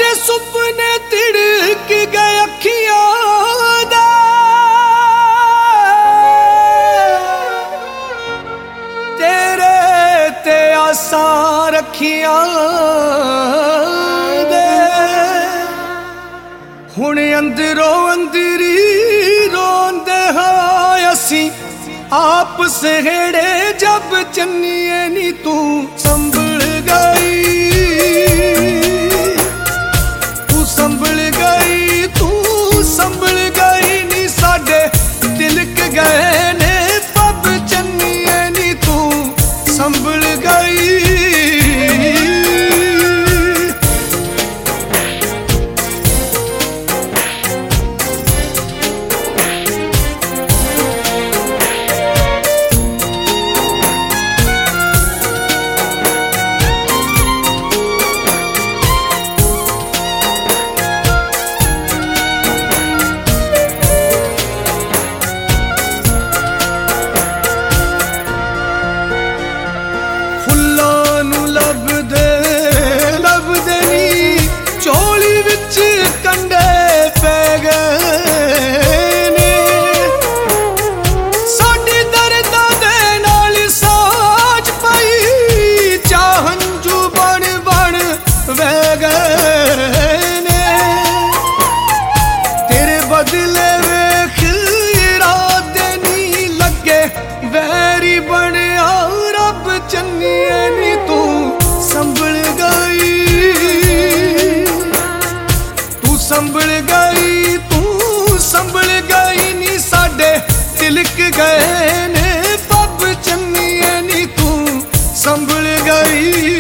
साडे सुपने तिड़क गए अखियां दे, तेरे ते आसा रखियां दे। हुण अंदरों अंदरी रोंदे हां असी आप सहेड़े, जब चन्निए नी तू संभल गई, तू संभल गई, तू संभल गई नी साडे तिलक गए ने पब, चन्निए नी तू संभल गई। संभल गई, तू संभल गई नी साडे तिलक गए ने पब, चन्निए नी तू संभल गई।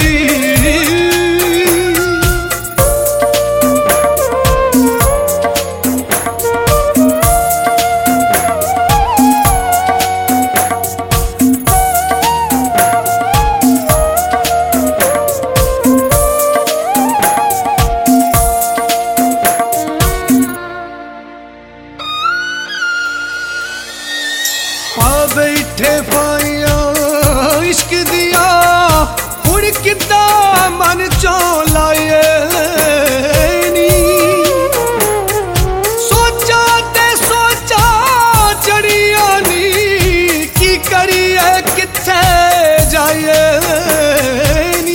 बैठे पाइया इश्क दिया हुण किद्दां मन चों लाए नी, सोचा ते सोचा चढ़िया नी, की करिए कित्थे जाए नी।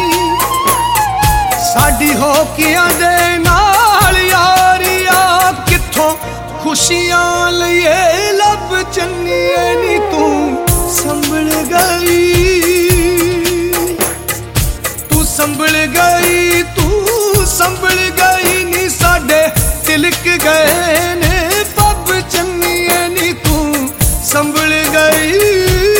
साडी होकियां दे नाल यारिया कित्थों खुशियां लईए, लब चन्निए नी तू संभल गई, तू संभल गई, तू संभल गई नी साडे तिलक गए ने पब, चन्निए नी तू संभल गई।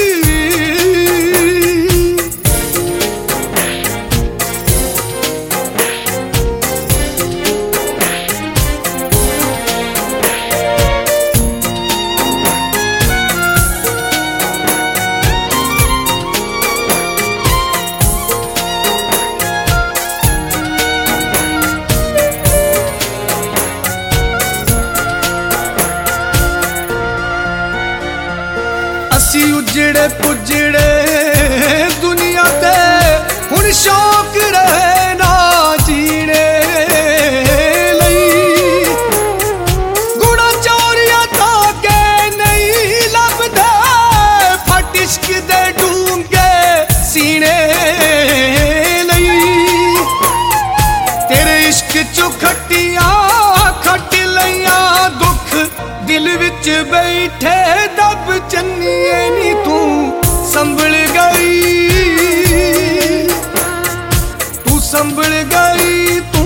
असी उजड़े पुजड़े दुनिया ते हुण शौक रहे ना जीने लई, गुणा चोरिया ताके नहीं लभदे, फट इश्क दे डूंगे सीने लई। तेरे इश्क चो खट्टियां खट लईयां दुख दिल विच बैठे दब, चन्निए नी तू संभल गई, तू संभल गई।